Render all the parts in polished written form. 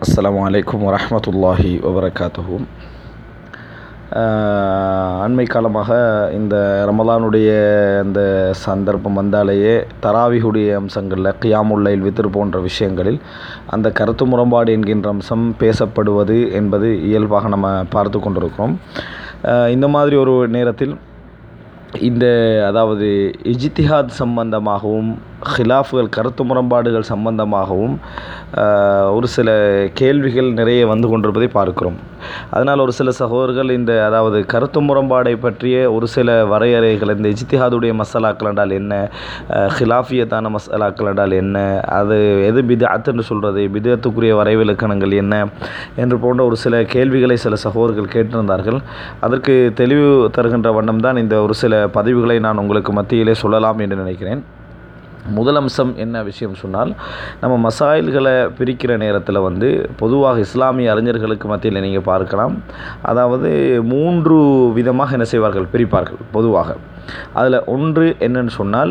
அஸ்ஸலாமு அலைக்கும் வரஹ்மத்துல்லாஹி வபரகாத்துஹு. அண்மை காலமாக இந்த ரமலானுடைய இந்த சந்தர்ப்பம் வந்தாலேயே தராவிஹுடைய அம்சங்களில் கியாமுல் லைல் வித்ர் போன்ற விஷயங்களில் அந்த கருத்து முரண்பாடு என்கின்ற அம்சம் பேசப்படுவது என்பது இயல்பாக நம்ம பார்த்து கொண்டிருக்கிறோம். இந்த மாதிரி ஒரு நேரத்தில் அதாவது இஜ்திஹாத் சம்பந்தமாகவும் ஹிலாஃபுகள் கருத்து முரண்பாடுகள் சம்பந்தமாகவும் ஒரு சில கேள்விகள் நிறைய வந்து கொண்டிருப்பதை பார்க்கிறோம். அதனால் ஒரு சில சகோதரர்கள் அதாவது கருத்து முரண்பாடை பற்றிய ஒரு சில வரையறைகள், இந்த இஜ்திஹாதுடைய மசாலாக்கள் என்றால் என்ன, ஹிலாஃபியத்தான மசாலாக்கள் என்றால் என்ன, அது எது பித்அத் என்று சொல்கிறது, பித்அத்துக்குரிய வரைவிலக்கணங்கள் என்ன என்று போன்ற ஒரு சில கேள்விகளை சில சகோதரர்கள் கேட்டிருந்தார்கள். அதற்கு தெளிவு தருகின்ற வண்ணம் தான் இந்த ஒரு சில பதிவுகளை நான் உங்களுக்கு மத்தியிலே சொல்லலாம் என்று நினைக்கிறேன். முதல் அம்சம் என்ன விஷயம் சொன்னால், நம்ம மசாயில்களை பிரிக்கிற நேரத்தில் பொதுவாக இஸ்லாமிய அறிஞர்களுக்கு மத்தியில் நீங்கள் பார்க்கலாம். அதாவது 3 விதமாக என்ன செய்வார்கள், பிரிப்பார்கள் பொதுவாக. அதில் ஒன்று என்னன்னு சொன்னால்,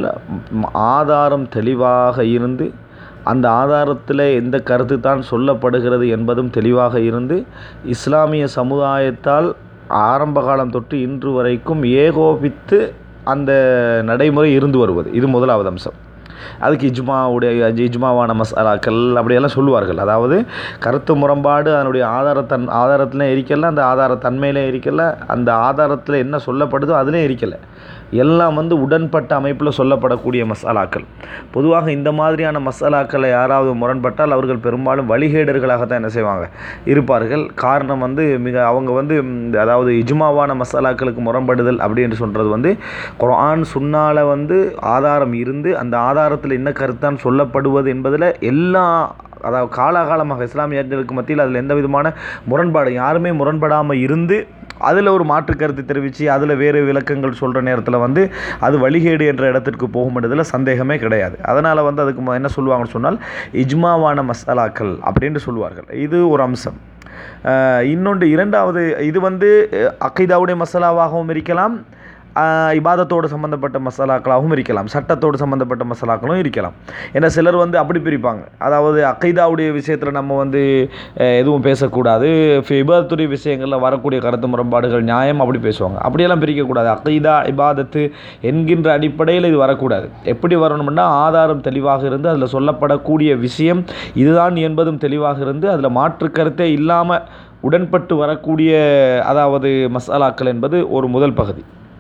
ஆதாரம் தெளிவாக இருந்து அந்த ஆதாரத்தில் எந்த கருத்து தான் சொல்லப்படுகிறது என்பதும் தெளிவாக இருந்து இஸ்லாமிய சமுதாயத்தால் ஆரம்ப காலம் தொட்டு இன்று வரைக்கும் ஏகோபித்து அந்த நடைமுறை இருந்து வருவது. இது முதலாவது அம்சம். அதுக்கு இஜ்மாவான மசாலாக்கள் அப்படியெல்லாம் சொல்லுவார்கள். அதாவது கருத்து முரண்பாடு அதனுடைய ஆதாரத்தில் இருக்கல, அந்த ஆதாரத்தன்மையிலே இருக்கல, அந்த ஆதாரத்தில் என்ன சொல்லப்படுதோ அதிலே இருக்கல, எல்லாம் உடன்பட்ட அமைப்பில் சொல்லப்படக்கூடிய மசாலாக்கள். பொதுவாக இந்த மாதிரியான மசாலாக்களை யாராவது முரண்பட்டால் அவர்கள் பெரும்பாலும் வழிகேடர்களாகத்தான் என்ன செய்வாங்க, இருப்பார்கள். காரணம் அவங்க அதாவது இஜ்மாவான மசாலாக்களுக்கு முரண்படுதல் அப்படின்னு சொல்கிறது குர்ஆன் சுன்னால ஆதாரம் இருந்து அந்த ஆதாரத்தில் என்ன கருத்தான் சொல்லப்படுவது என்பதில் அதாவது காலாகாலமாக இஸ்லாமிய அறிஞர்களுக்கு மத்தியில் அதில் எந்த விதமான முரண்பாடு யாருமே முரண்படாமல் இருந்து அதில் ஒரு மாற்று கருத்து தெரிவித்து அதில் வேறு விளக்கங்கள் சொல்கிற நேரத்தில் அது வழிகேடு என்ற இடத்திற்கு போகும்ன்றதில் சந்தேகமே கிடையாது. அதனால் அதுக்கு என்ன சொல்லுவாங்கன்னு சொன்னால் இஜ்மாவான மசாலாக்கள் அப்படின்ட்டு சொல்லுவார்கள். இது ஒரு அம்சம். இன்னொன்று இரண்டாவது, இது அக்கீதாவுடைய மசாலாவாகவும் இருக்கலாம், இபாதத்தோடு சம்மந்தப்பட்ட மசாலாக்களாகவும் இருக்கலாம், சட்டத்தோடு சம்மந்தப்பட்ட மசாலாக்களும் இருக்கலாம். ஏன்னா சிலர் அப்படி பிரிப்பாங்க. அதாவது அக்கீதாவுடைய விஷயத்தில் நம்ம எதுவும் பேசக்கூடாது, இபாதத்துடைய விஷயங்களில் வரக்கூடிய கருத்து முரண்பாடுகள் நியாயம் அப்படி பேசுவாங்க. அப்படியெல்லாம் பிரிக்கக்கூடாது. அக்கீதா இபாதத்து என்கின்ற அடிப்படையில் இது வரக்கூடாது. எப்படி வரணும்னா, ஆதாரம் தெளிவாக இருந்து அதில் சொல்லப்படக்கூடிய விஷயம் இதுதான் என்பதும் தெளிவாக இருந்து அதில் மாற்று கருத்தே இல்லாமல் உடன்பட்டு வரக்கூடிய அதாவது மசாலாக்கள் என்பது ஒரு முதல் பகுதி.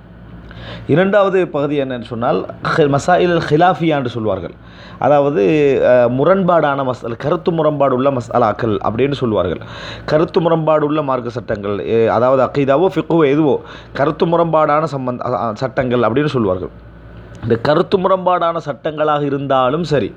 இரண்டாவது பகுதி என்னன்னு சொன்னால் மசாயில் ஹிலாஃபியா என்று சொல்வார்கள். அதாவது முரண்பாடான கருத்து முரண்பாடு உள்ள மசாலாக்கள் அப்படின்னு சொல்வார்கள். கருத்து முரண்பாடு உள்ள மார்க்க சட்டங்கள், அதாவது அக்கீதாவோ ஃபிக்ஹோ எதுவோ கருத்து முரண்பாடான சட்டங்கள் அப்படின்னு சொல்வார்கள். இந்த கருத்து முரண்பாடான சட்டங்களாக இருந்தாலும் சரி,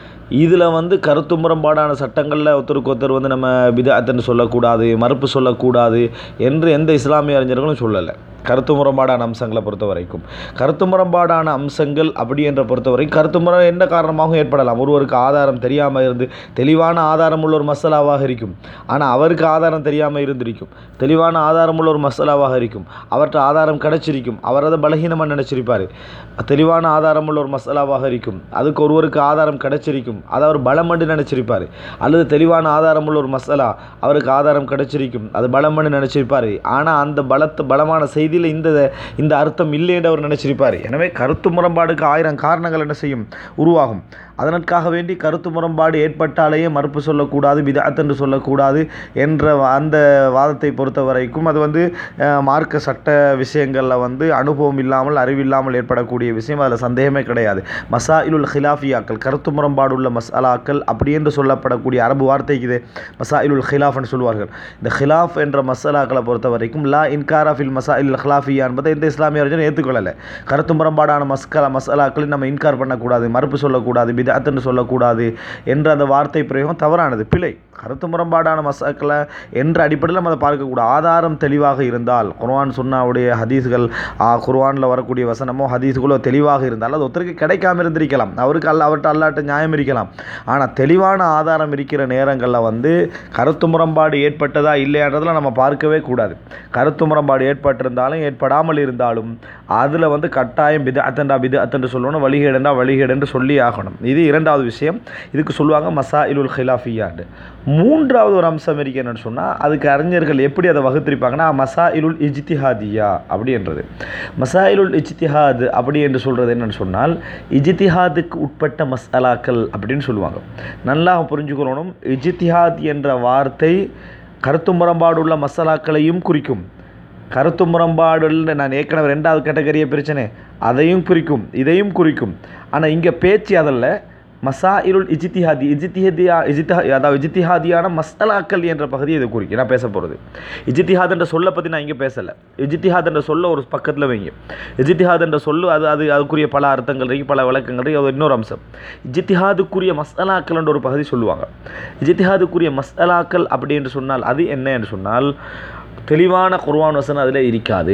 இதில் கருத்து முரண்பாடான சட்டங்களில் ஒருத்தருக்கு ஒருத்தர் நம்ம பித்அத்னு சொல்லக்கூடாது, மறுப்பு சொல்லக்கூடாது என்று எந்த இஸ்லாமிய அறிஞர்களும் சொல்லலை. கருத்து முரண்பாடான அம்சங்களை பொறுத்த வரைக்கும், கருத்து முரண்பாடான அம்சங்கள் அப்படி என்ற பொறுத்த வரைக்கும் கருத்து முறை எந்த காரணமாகவும் ஏற்படலாம். ஒருவருக்கு ஆதாரம் தெரியாமல் இருந்து தெளிவான ஆதாரம் உள்ள ஒரு மசாலாவாக இருக்கும், ஆனால் அவருக்கு ஆதாரம் தெரியாமல் இருந்திருக்கும். தெளிவான ஆதாரம் உள்ள ஒரு மசாலாவாக இருக்கும், அவர்கிட்ட ஆதாரம் கிடச்சிருக்கும், அவர் அதை பலகீனமாக நினச்சிருப்பார். தெளிவான ஆதாரம் உள்ள ஒரு மசாலாவாக இருக்கும், அதுக்கு ஒருவருக்கு ஆதாரம் கிடச்சிருக்கும், அதை அவர் பலமண்டு நினச்சிருப்பார். அல்லது தெளிவான ஆதாரம் உள்ள ஒரு மசாலா, அவருக்கு ஆதாரம் கிடச்சிருக்கும், அது பலமண்டு நினச்சிருப்பார். ஆனால் அந்த பலமான செய்தி இந்த அர்த்தம் இல்லை என்று அவர் நினைச்சிருப்பார். எனவே கருத்து முரண்பாடுக்கு 1000 காரணங்கள் என்ன செய்யும், உருவாகும். அதற்காக வேண்டி கருத்து முரண்பாடு ஏற்பட்டாலேயே மறுப்பு சொல்லக்கூடாது, பித்அத் என்று சொல்லக்கூடாது என்ற அந்த வாதத்தை பொறுத்த வரைக்கும் அது மார்க்க சட்ட விஷயங்களில் அனுபவம் இல்லாமல் அறிவில்லாமல் ஏற்படக்கூடிய விஷயம். அதில் சந்தேகமே கிடையாது. மசாயிலுல் ஹிலாஃபியாக்கள், கருத்து முரண்பாடு உள்ள மசாலாக்கள் அப்படி என்று சொல்லப்படக்கூடிய அரபு வார்த்தைக்கு இது மசாயிலுல் ஹிலாஃப்னு சொல்வார்கள். இந்த ஹிலாஃப் என்ற மசாலாக்களை பொறுத்த வரைக்கும் லா இன்காரா ஃபில் மசாயில் ஹிலாஃபியா என்பதை இந்த இஸ்லாமிய அறிஞர் ஏற்றுக்கொள்ளலை. கருத்து முரண்பாடான மசாலாக்களை நம்ம இன்கார் பண்ணக்கூடாது, மறுப்பு சொல்லக்கூடாது, பித்அத்னு சொல்லக்கூடாது என்ற அந்த வார்த்தை பிரயோகம் தவறானது, பிழை. கருத்து முரண்பாடான மசாக்களை என்ற அடிப்படையில் நம்ம அதை பார்க்கக்கூடாது. ஆதாரம் தெளிவாக இருந்தால், குர்ஆன் சுன்னாவுடைய ஹதீஸ்கள், குர்ஆனில் வரக்கூடிய வசனமோ ஹதீஸ்களோ தெளிவாக இருந்தால் அது ஒருத்தருக்கு கிடைக்காமல் இருந்திருக்கலாம், அவர்கிட்ட அல்லாட்ட நியாயம் இருக்கலாம். ஆனால் தெளிவான ஆதாரம் இருக்கிற நேரங்களில் கருத்து முரண்பாடு ஏற்பட்டதா இல்லையான்றதில் நம்ம பார்க்கவே கூடாது. கருத்து முரண்பாடு ஏற்பட்டிருந்தாலும் ஏற்படாமல் இருந்தாலும் அதில் கட்டாயம் பித்அத் என்று சொல்லணும், வழிகேடு என்று சொல்லி ஆகணும். இது இது இரண்டாவது விஷயம். இதுக்கு சொல்லுவாங்க மசாயிலுல் ஹிலாஃபியாண்டு. மூன்றாவது ஒரு அம்சம் இருக்கு என்னென்னு சொன்னால், அதுக்கு அறிஞர்கள் எப்படி அதை வகுத்திருப்பாங்கன்னா மசாயிலுல் இஜ்திஹாதியா அப்படின்றது. மசாயிலுல் இஜ்திஹாத் அப்படி என்று சொல்கிறது என்னென்னு சொன்னால், இஜ்திஹாதுக்கு உட்பட்ட மசாலாக்கள் அப்படின்னு சொல்லுவாங்க. நல்லா புரிஞ்சுக்கணும், இஜ்திஹாத் என்ற வார்த்தை கருத்து முரண்பாடு உள்ள மசாலாக்களையும் குறிக்கும். கருத்து முரண்பாடு நான் ஏற்கனவே ரெண்டாவது கேட்டகரியை பிரச்சனை அதையும் குறிக்கும், இதையும் குறிக்கும். ஆனால் இங்கே பேச்சு அதில் மசாயிலுல் இஜ்திஹாதியான மசாலாக்கள் என்ற பகுதியை இதை குறிக்கும். நான் பேச போகிறது இஜ்திஹாத் என்ற சொல்லை பற்றி நான் இங்கே பேசலை. இஜ்திஹாத் என்ற சொல்ல ஒரு பக்கத்தில் வைங்க. இஜ்திஹாத் என்ற சொல்லு அதுக்குரிய பல அர்த்தங்கள் இருக்குது, பல விளக்கங்கள் இருக்குது. அது இன்னொரு அம்சம். இஜ்திஹாதுக்குரிய மசாலாக்கள் என்ற ஒரு பகுதி சொல்லுவாங்க. இஜ்திஹாதுக்குரிய மசாலாக்கள் அப்படி என்று சொன்னால் அது என்ன என்று சொன்னால், தெளிவான குர்ஆன் வசனம் அதில் இருக்காது.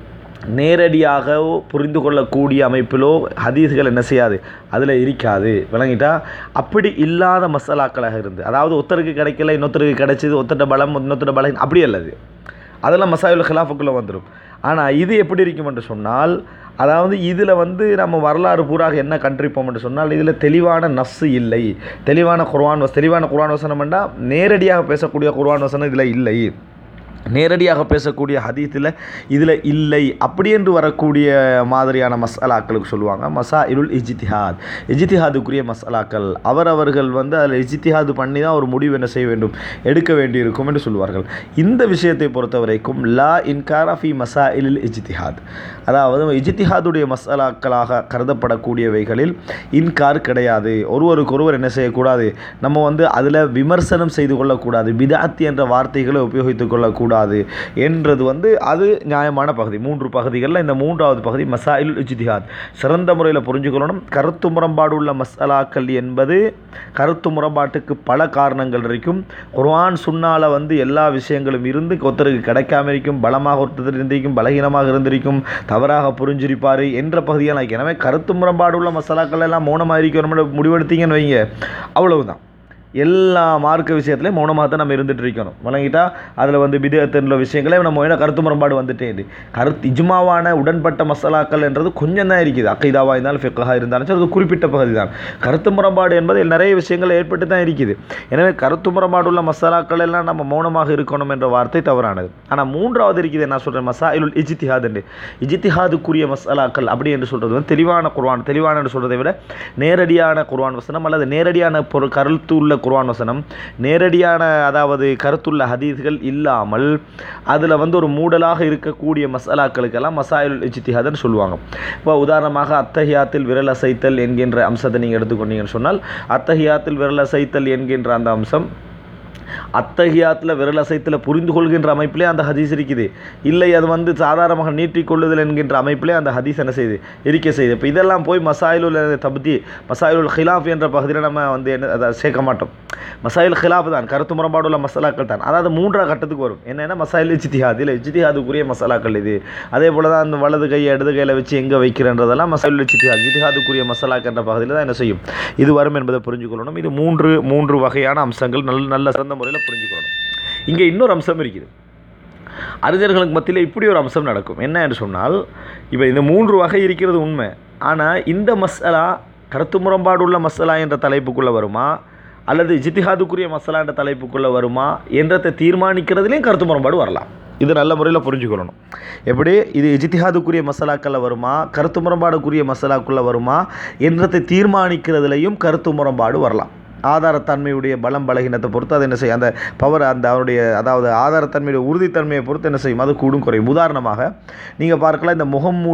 நேரடியாக புரிந்து கொள்ளக்கூடிய அமைப்பிலோ ஹதீஸ்கள் என்ன செய்யாது, அதில் இருக்காது. விளங்கிட்டா? அப்படி இல்லாத மசாலாக்களாக இருந்து, அதாவது ஒருத்தருக்கு கிடைக்கல இன்னொருத்தருக்கு கிடைச்சிது, ஒருத்தட்ட பலம் இன்னொருத்தட்ட பலம், அப்படி அல்லது அதெல்லாம் மசாயிலுல் ஹிலாஃபுக்குள்ளே வந்துடும். ஆனால் இது எப்படி இருக்கும் என்று சொன்னால், அதாவது இதில் நம்ம வரலாறு பூராக என்ன கண்டிருப்போம் என்று சொன்னால், இதில் தெளிவான நஃப்ஸு இல்லை. தெளிவான குர்ஆன் வசனம் என்றால் நேரடியாக பேசக்கூடிய குர்ஆன் வசனம் இதில் இல்லை, நேரடியாக பேசக்கூடிய ஹதீஸில் இதில் இல்லை. அப்படி என்று வரக்கூடிய மாதிரியான மசாலாக்களுக்கு சொல்லுவாங்க மசாயிலுல் இஜ்திஹாத். இஜ்திஹாதுக்குரிய மசாலாக்கள் அவர்கள் அதில் இஜ்திஹாது பண்ணி தான் ஒரு முடிவு என்ன செய்ய வேண்டும், எடுக்க வேண்டியிருக்கும் என்று சொல்லுவார்கள். இந்த விஷயத்தை பொறுத்த வரைக்கும் லா இன்கார ஃபி மசாயிலில் இஜ்திஹாத், அதாவது இஜ்திஹாதுடைய மசாலாக்களாக கருதப்படக்கூடியவைகளில் இன்கார் கிடையாது. ஒருவருக்கொருவர் என்ன செய்யக்கூடாது, நம்ம அதில் விமர்சனம் செய்து கொள்ளக்கூடாது, பிதாத் என்ற வார்த்தைகளை உபயோகித்துக் கொள்ளக்கூடாது என்றது அது நியாயமான பகுதி. 3 பகுதிகளில் இந்த 3வது பகுதி மசாயிலுல் இஜ்திஹாத். சிறந்த முறையில் புரிஞ்சுக்கொள்ளணும். கருத்து முரண்பாடு உள்ள மசாலாக்கள் என்பது கருத்து முரண்பாட்டுக்கு பல காரணங்கள் இருக்கும். குர்ஆன் சுன்னால எல்லா விஷயங்களும் இருந்து ஒருத்தருக்கு கிடைக்காம இருக்கும், பலமாக ஒருத்தர் இருந்திருக்கும், பலகீனமாக இருந்திருக்கும், தவறாக புரிஞ்சிருப்பார் என்ற பகுதியாக. எனவே கருத்து முரண்பாடு உள்ள மசாலாக்கள் எல்லாம் மௌனமாக இருக்கணும் முடிவெடுத்தீங்கன்னு வைங்க, அவ்வளவுதான். எல்லா மார்க்க விஷயத்துலையும் மௌனமாக தான் நம்ம இருந்துகிட்டு இருக்கணும். வழங்கிட்டா அதில் பிதஅத்துன்ற விஷயங்களே நம்ம கருத்து முரண்பாடு வந்துட்டே இஜ்மாவான உடன்பட்ட மசாலாக்கள் என்றது கொஞ்சம் தான் இருக்குது. அக்கீதாவாக இருந்தாலும் ஃபிக்ஹா இருந்தாலும் அது குறிப்பிட்ட பகுதி தான். கருத்து முரண்பாடு என்பது நிறைய விஷயங்கள் ஏற்பட்டு தான் இருக்குது. எனவே கருத்து முரண்பாடு உள்ள மசாலாக்கள் எல்லாம் நம்ம மௌனமாக இருக்கணும் என்ற வார்த்தை தவறானது. ஆனால் 3வது இருக்குது என்ன சொல்கிறேன், மசாயிலுல் இஜ்திஹாத் என்று. இஜ்திஹாதுக்குரிய மசாலாக்கள் அப்படி என்று சொல்கிறது தெளிவான குர்ஆன், தெளிவான என்று சொல்கிறதை விட நேரடியான குர்ஆன் வசனம் அல்லது நேரடியான கருத்து உள்ள குர்ஆன் வசனம், நேரடியான அதாவது கருத்துள்ள ஹதீஸ்கள் இல்லாமல் அதில் ஒரு மூடலாக இருக்கக்கூடிய மசாலாக்களுக்கெல்லாம் மசாயிலுல் இஜ்திஹாத்னு சொல்லுவாங்க. இப்போ உதாரணமாக அத்தஹியாத்தில் விரல் அசைத்தல் என்கின்ற அம்சத்தை நீங்கள் எடுத்துக்கொண்டீங்கன்னு சொன்னால், அத்தஹியாத்தில் விரல் அசைத்தல் என்கின்ற அந்த அம்சம் அத்தஹியாத்தில் விரல் அசைத்தில் புரிந்து கொள்கின்ற அமைப்பிலே அந்த ஹதீஸ் இருக்குது. இல்லை அது சாதாரணமாக நீட்டிக்கொள்ளுதல் என்கின்ற அமைப்பிலே அந்த ஹதீஸ் என்ன செய்யுது, இருக்க செய்யுது. இப்போ இதெல்லாம் போய் மசாயிலுல் தப்தி, மசாயிலுல் ஹிலாஃப் என்ற பகுதியில் நம்ம என்ன அதை சேர்க்க மாட்டோம். மசாயில் ஹிலாஃப் தான், கருத்து முரண்பாடு உள்ள மசாலாக்கள் தான். அதாவது 3ஆம் கட்டத்துக்கு வரும். என்னென்னா மசாயில் இஜ்திஹாத், இல்லை இஜ்திஹாதுக்குரிய மசாலாக்கள் இது. அதே போல் தான் அந்த வலது கையை இடது கையில் வச்சு எங்கே வைக்கிறன்றதெல்லாம் மசாயிலுல் இஜ்திஹாத், இஜ்திஹாதுக்குரிய மசாலாக்கள் என்ற பகுதியில் தான் என்ன செய்யும், இது வரும் என்பதை புரிஞ்சுக்கொள்ளணும். இது 3 வகையான அம்சங்கள் நல்ல சிறந்த முறையில் புரிஞ்சுக்கணும். இங்கே இன்னொரு அம்சம் இருக்குது. அறிஞர்களுக்கு மத்தியில் இப்படி ஒரு அம்சம் நடக்கும். என்ன என்று சொன்னால், இப்போ இந்த 3 வகை இருக்கிறது உண்மை. ஆனால் இந்த மசாலா கருத்து முரண்பாடு உள்ள மசாலா என்ற தலைப்புக்குள்ளே வருமா அல்லது இஜ்திஹாதுக்குரிய மசாலா என்ற தலைப்புக்குள்ளே வருமா என்றதை தீர்மானிக்கிறதுலேயும் கருத்து முரண்பாடு வரலாம். இது நல்ல முறையில் புரிஞ்சுக்கொள்ளணும். எப்படி இது இஜ்திஹாதுக்குரிய மசாலாக்களில் வருமா, கருத்து முரண்பாடுக்குரிய மசாலாக்குள்ளே வருமா என்றதை தீர்மானிக்கிறதுலையும் கருத்து முரண்பாடு வரலாம். ஆதாரத்தன்மையுடைய பலகீனத்தை பொறுத்து அது என்ன செய்யும், அந்த பவர் அதாவது ஆதாரத்தன்மையுடைய உறுதித்தன்மையை பொறுத்து என்ன செய்யும், அது கூடும் குறையும். உதாரணமாக நீங்கள் பார்க்கலாம், இந்த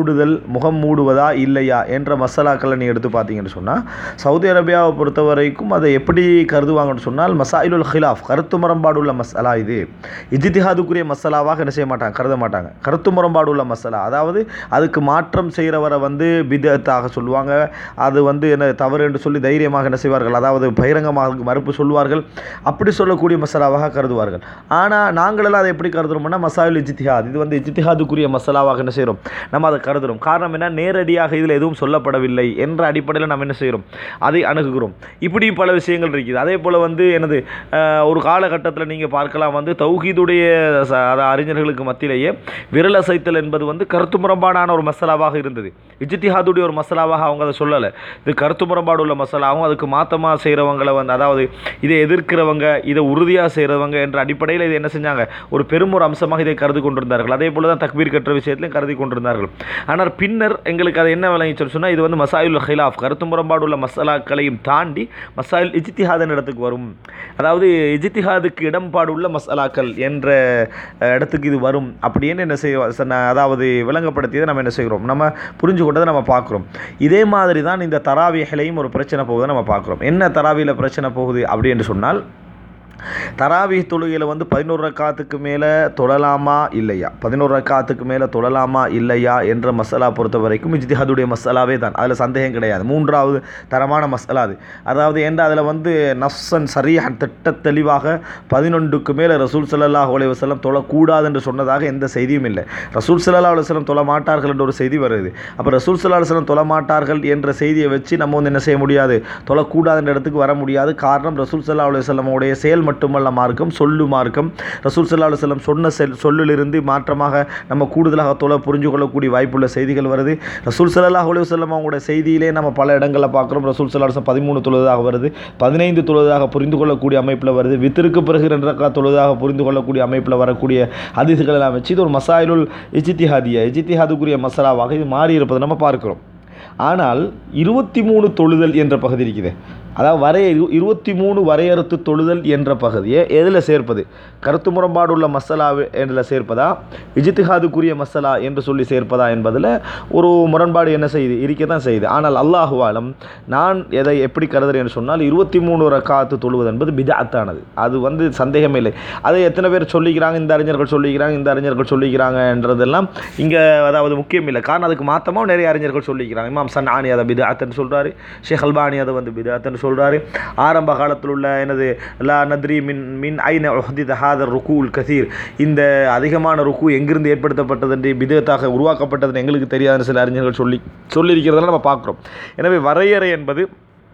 முகம் மூடுவதா இல்லையா என்ற மசாலாக்களை நீங்கள் எடுத்து பார்த்தீங்கன்னு சொன்னால், சவுதி அரேபியாவை பொறுத்த வரைக்கும் அதை எப்படி கருதுவாங்கன்னு சொன்னால் மசாயிலுல் ஹிலாஃப், கருத்து முரண்பாடு உள்ள மசாலா. இது இஜ்திஹாதுக்குரிய மசாலாவாக என்ன செய்ய மாட்டாங்க, கருத மாட்டாங்க. கருத்து முரண்பாடு உள்ள மசாலா, அதாவது அதுக்கு மாற்றம் செய்கிறவரை பிதஅத்தாக சொல்லுவாங்க. அது என்ன தவறு என்று சொல்லி தைரியமாக என்ன செய்வார்கள், அதாவது பகிரங்கமாக மறுப்பு சொல்வார்கள். அப்படி சொல்லக்கூடிய மசாலாவாக கருதுவார்கள். ஆனால் நாங்களெல்லாம் அதை எப்படி கருதுறோம்னா மசாயில் இஜ்திஹாத், இது வந்து இஜ்திஹாதுக்குரிய மசாலாவாக என்ன செய்கிறோம், நம்ம அதை கருதுகிறோம். காரணம் என்ன, நேரடியாக இதில் எதுவும் சொல்லப்படவில்லை என்ற அடிப்படையில் நம்ம என்ன செய்கிறோம், அதை அணுகுகிறோம். இப்படி பல விஷயங்கள் இருக்குது. அதே போல் வந்து எனது ஒரு காலகட்டத்தில் நீங்கள் பார்க்கலாம் வந்து தௌஹீதுடைய அறிஞர்களுக்கு மத்தியிலேயே விரல் அசைத்தல் என்பது வந்து கருத்து முரண்பாடான ஒரு மசாலாவாக இருந்தது. இஜ்திஹாதுடைய ஒரு மசாலாவாக அவங்க அதை சொல்லலை. இது கருத்து முரண்பாடு உள்ள மசாலாகவும் அதுக்கு மாற்றமாக செய்கிறவங்களை வந்து, அதாவது இதை எதிர்க்கிறவங்க, இதை உறுதியாக செய்கிறவங்க என்ற அடிப்படையில் இதை என்ன செஞ்சாங்க, ஒரு பெரும் ஒரு அம்சமாக இதை கருதி கொண்டிருந்தார்கள். அதே போல் தான் தக்பீர் கற்ற விஷயத்திலையும் கருதி கொண்டிருந்தார்கள். ஆனால் பின்னர் எங்களுக்கு அதை என்ன விளங்கிச்சு சொன்னால், இது வந்து மசாயில் ஹிலாஃப், கருத்து முரண்பாடு உள்ள மசாலாக்களையும் தாண்டி மசாயில் இஜ்திஹாதின் இடத்துக்கு வரும். அதாவது இஜ்திஹாதுக்கு இடம்பாடு உள்ள மசாலாக்கள் என்ற இடத்துக்கு இது வரும் அப்படின்னு என்ன செய்வோம், அதாவது விளங்கப்படுத்தியதை நம்ம என்ன செய்கிறோம், நம்ம புரிஞ்சு கொண்டதை நம்ம பார்க்குறோம். இதே மாதிரி தான் இந்த தராவிகளையும் ஒரு பிரச்சனை போகுதை நம்ம பார்க்குறோம். என்ன தராவியில் பிரச்சனை போகுது அப்படின்னு சொன்னால், தராவி தொழுகையில் வந்து 11 ரக்காத்துக்கு மேலே தொழலாமா இல்லையா, 11 ரக்காத்துக்கு மேலே தொழலாமா இல்லையா என்ற மசாலா பொறுத்த வரைக்கும் இஜ்திஹாதுடைய மசாலாவே தான், அதில் சந்தேகம் கிடையாது. மூன்றாவது தரமான மசாலா அது. அதாவது ஏன்னா அதில் வந்து நஃப்ஸன் சரியாக திட்ட தெளிவாக 11க்கு மேலே ரசூல் ஸல்லல்லாஹு அலைஹி வஸல்லம் தொழக்கூடாது என்று சொன்னதாக எந்த செய்தியும் இல்லை. ரசூல் ஸல்லல்லாஹு அலைஹி வஸல்லம் தொழ மாட்டார்கள் என்ற ஒரு செய்தி வருது. அப்போ ரசூல் ஸல்லல்லாஹு அலைஹி வஸல்லம் தொழ மாட்டார்கள் என்ற செய்தியை வச்சு நம்ம வந்து என்ன செய்ய முடியாது, தொழக்கூடாது என்ற இடத்துக்கு வர முடியாது. காரணம், ரசூல் ஸல்லல்லாஹு அலைஹி வஸல்லமுடைய செயல் மட்டுமல்ல மார்க்கம், சொல்லு மார்க்கம். ரசூல் ஸல்லல்லாஹு அலைஹி வஸல்லம் சொன்ன சொல்லிலிருந்து மாற்றமாக நம்ம கூடுதலாக தொலை புரிஞ்சு கொள்ளக்கூடிய வாய்ப்புள்ள செய்திகள் வருது. ரசூல் ஸல்லல்லாஹு அலைஹி வஸல்லம் அவங்களோட செய்தியிலே நம்ம பல இடங்களில் பார்க்குறோம். ரசூல் ஸல்லல்லாஹு அலைஹி வஸல்லம் 13 தொழுவதாக வருது, 15 தொழுவதாக புரிந்து கொள்ளக்கூடிய அமைப்பில் வருது, வித்திற்கு பிறகு 2 ரக்காத் தொழுவதாக புரிந்து கொள்ளக்கூடிய அமைப்பில் வரக்கூடிய ஹதீஸ்கள் எல்லாம் வச்சு இது ஒரு மசாயிலுல் இஜ்திஹாதுக்குரிய மசாலாவாக இது மாறி இருப்பதை நம்ம பார்க்கிறோம். ஆனால் 23 தொழுதல் என்ற பகுதி இருக்குது. அதாவது 23 வரையறுத்து தொழுதல் என்ற பகுதியை எதில் சேர்ப்பது, கருத்து முரண்பாடு உள்ள மசாலா என்றில் சேர்ப்பதா, இஜ்திஹாதுக்குரிய மசாலா என்று சொல்லி சேர்ப்பதா என்பதில் ஒரு முரண்பாடு என்ன செய்யுது, இருக்க தான் செய்யுது. ஆனால் அல்லாஹு ஆலம் நான் எதை எப்படி கருதுறேன் என்று சொன்னால், 23 ரக்காத்து தொழுவது என்பது பித்அத்தானது. அது வந்து சந்தேகமே இல்லை. அதை எத்தனை பேர் சொல்லிக்கிறாங்க, இந்த அறிஞர்கள் சொல்லிக்கிறாங்க, இந்த அறிஞர்கள் சொல்லிக்கிறாங்கன்றதெல்லாம் இங்கே அதாவது முக்கியம் இல்லை. காரணம், அதுக்கு மாற்றமாக நிறைய அறிஞர்கள் சொல்லிக்கிறாங்க. இமாம் சன்ஆனி அதை பித்அத்துன்னு சொல்கிறாரு, ஷேக் அல்பானி அதை வந்து பித்அத்துன்னு சொல்கிறாரு. ஆரம்ப காலத்தில் உள்ள எனது லா நத்ரி மின் ஐன உஹ்தித ஹாதர் ருகூல் கசீர், இந்த அதிகமான ருக்கு எங்கிருந்து ஏற்படுத்தப்பட்டது என்று பிதத்தாக உருவாக்கப்பட்டதுன்னு எங்களுக்கு தெரியாதுன்னு சில அறிஞர்கள் சொல்லியிருக்கிறதெல்லாம் நம்ம பார்க்குறோம். எனவே வரையறை என்பது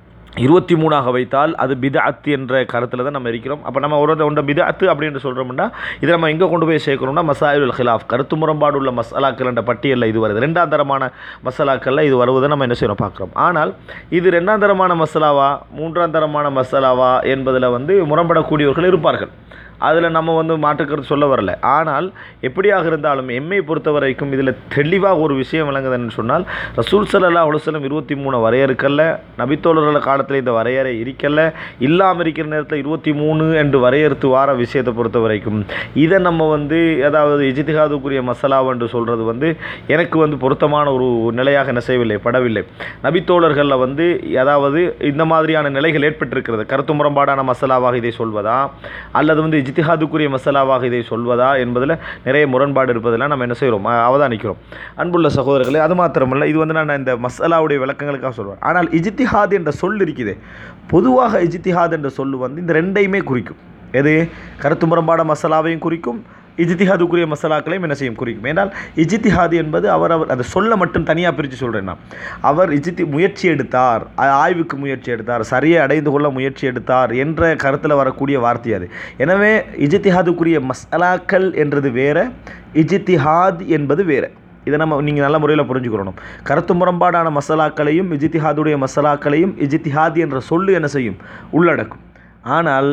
23ஆக வைத்தால் அது பிதஅத் என்ற கருத்தில் தான் நம்ம இருக்கிறோம். அப்போ நம்ம ஒன்றை பிதஅத்து அப்படின்னு சொல்கிறோம்னா இதை நம்ம எங்கே கொண்டு போய் சேர்க்கணும்னா மசாயிலுல் ஹிலாஃப், கருத்து முரண்பாடு உள்ள மசாலாக்கள் என்ற பட்டியலில் இது வருது. 2ஆம் தரமான மசாலாக்களில் இது வருவதை நம்ம என்ன செய்யணும் பார்க்குறோம். ஆனால் இது 2ஆம் தரமான மசாலாவா 3ஆம் தரமான மசாலாவா என்பதில் வந்து முரண்படக்கூடியவர்கள் இருப்பார்கள். அதில் நம்ம வந்து மாற்றுக்கருத்து சொல்ல வரல. ஆனால் எப்படியாக இருந்தாலும் எம்மை பொறுத்த வரைக்கும் இதில் தெளிவாக ஒரு விஷயம் விளங்குதுன்னு சொன்னால், ரசூல் ஸல்லல்லாஹு அலைஹி வஸல்லம் 23 வரையறுக்கல்ல, நபித்தோழர்கள் காலத்தில் இந்த வரையறை இருக்கல்ல, இல்லாமல் இருக்கிற நேரத்தில் 23 என்று வரையறுத்து வார விஷயத்தை பொறுத்த வரைக்கும் இதை நம்ம வந்து அதாவது இஜ்திஹாதுக்குரிய மசாலா என்று சொல்கிறது வந்து எனக்கு வந்து பொருத்தமான ஒரு நிலையாக என்ன செய்யவில்லை, படவில்லை. நபித்தோழர்களில் வந்து அதாவது இந்த மாதிரியான நிலைகள் ஏற்பட்டிருக்கிறது. கருத்து முரண்பாடான மசாலாவாக இதை சொல்வதா அல்லது வந்து இஜ்திஹாதுக்குரிய மசாலாவாக இதை சொல்வதா என்பதில் நிறைய முரண்பாடு இருப்பதெல்லாம் நம்ம என்ன செய்கிறோம், அவதானிக்கிறோம். அன்புள்ள சகோதரர்களே, அது மாத்திரமல்ல, இது வந்து நான் இந்த மசாலாவுடைய விளக்கங்களுக்காக சொல்வேன். ஆனால் இஜ்திஹாத் என்ற சொல் இருக்குது. பொதுவாக இஜ்திஹாத் என்ற சொல் வந்து இந்த ரெண்டையுமே குறிக்கும். எது, கருத்து முரண்பாட மசாலாவையும் குறிக்கும், இஜ்திஹாதுக்குரிய மசாலாக்களையும் என்ன செய்யும், குறிக்கும். ஏன்னால் இஜ்திஹாது என்பது அவர் அந்த சொல்ல மட்டும் தனியாக பிரித்து சொல்கிறேன் நான். அவர் முயற்சி எடுத்தார், ஆய்வுக்கு முயற்சி எடுத்தார், சரியை அடைந்து கொள்ள முயற்சி எடுத்தார் என்ற கருத்தில் வரக்கூடிய வார்த்தை அது. எனவே இஜ்திஹாதுக்குரிய மசாலாக்கள் என்றது வேறு, இஜ்திஹாத் என்பது வேறு. இதை நீங்கள் நல்ல முறையில் புரிஞ்சுக்கிறணும். கருத்து முரண்பாடான மசாலாக்களையும் இஜ்திஹாதுடைய மசாலாக்களையும் இஜ்திஹாத் என்ற சொல்லு என்ன செய்யும், உள்ளடக்கும். ஆனால்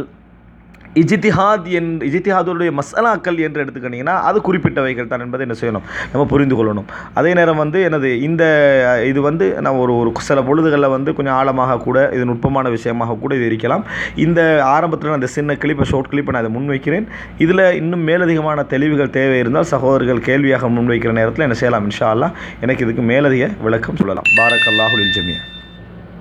இஜ்திஹாதுடைய மசாலாக்கள் என்று எடுத்துக்கிட்டிங்கன்னா அது குறிப்பிட்டவைகள் தான் என்பதை என்ன செய்யணும், நம்ம புரிந்து கொள்ளணும். அதே நேரம் வந்து இது வந்து நான் ஒரு சில பொழுதுகளில் வந்து கொஞ்சம் ஆழமாக கூட இது நுட்பமான விஷயமாக கூட இது இருக்கலாம். இந்த ஆரம்பத்தில் நான் இந்த சின்ன ஷார்ட் கிளிப்பை நான் இதை முன்வைக்கிறேன். இதில் இன்னும் மேலதிகமான தெளிவுகள் தேவை இருந்தால் சகோதரர்கள் கேள்வியாக முன்வைக்கிற நேரத்தில் என்ன செய்யலாம், இன்ஷா அல்லாஹ் எனக்கு இதுக்கு மேலதிக விளக்கம் சொல்லலாம். பாரக்கல்லாஹு லில் ஜமீஅ.